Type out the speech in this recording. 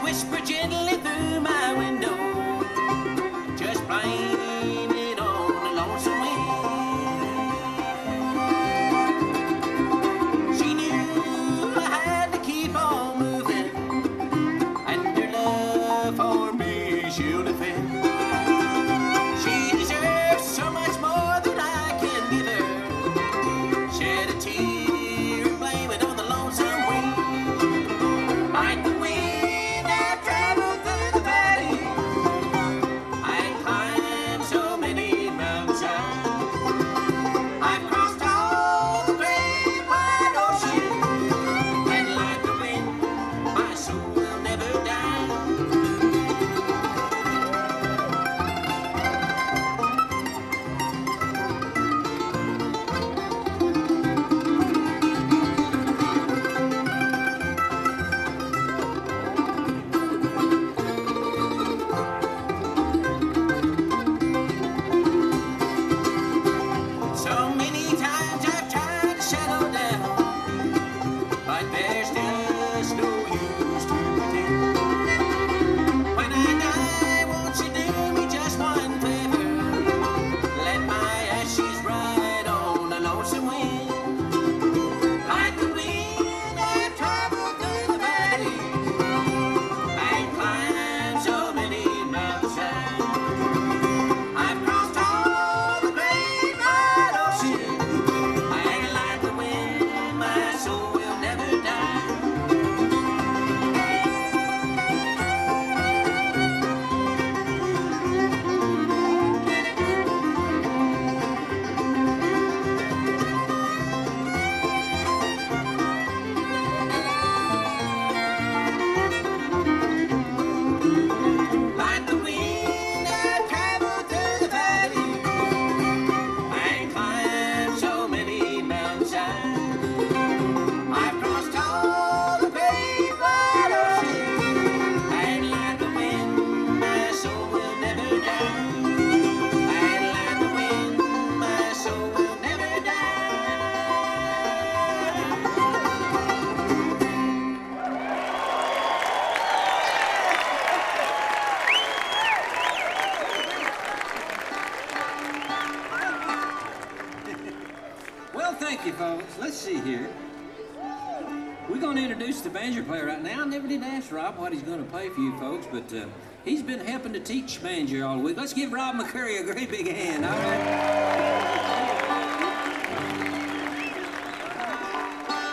whisper gently through my window, just playing it on the lonesome wind. She knew I had to keep on moving, and her love for me she'll defend. She deserves so much more than I can give her. Shed a tear, blame it on the lonesome wind. Like the wind I traveled through the valley, I climbed so many mountainsides. I've crossed all the great wide ocean, and like the wind, my soul will never die. So many times I've tried to settle down, but there's just no use to pretend. When I die, won't you do me just one favor? Let my ashes ride on the lonesome wind. Like the wind I've traveled through the valley, and climbed so many mountainsides. I've crossed all the great wide ocean, and like the wind, my soul will never die. Like the wind I've traveled through the valley, and climbed so many mountainsides. I've crossed all the great wide ocean, and like the wind, my soul will never die. And like the wind, my soul will never die. Well, thank you, folks. Let's see here. We're going to introduce the banjo player right now. I never did ask Rob what he's going to play for you folks, but he's been helping to teach banjo all week. Let's give Rob McCurry a great big hand, all right?